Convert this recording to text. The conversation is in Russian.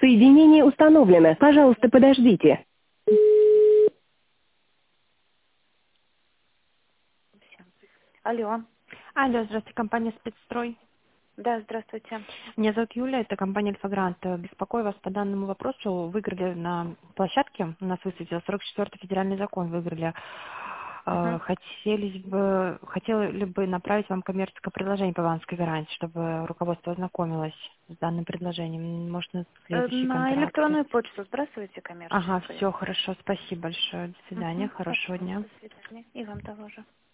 Соединение установлено. Пожалуйста, подождите. Алло. Алло, здравствуйте, компания «Спецстрой». Да, здравствуйте. Меня зовут Юля, это компания «Альфа-Грант». Беспокою вас по данному вопросу. Выиграли на площадке, у нас высветил 44-й федеральный закон, выиграли. Мгм. Хотели бы направить вам коммерческое предложение по авансовской гарантии, чтобы руководство ознакомилось с данным предложением. Можно следующий На контракт. электронную почту сбрасывайте Ага, коммерческую. все, хорошо, спасибо большое. До свидания, Угу. хорошего Пожалуйста, дня. до свидания. И вам того же.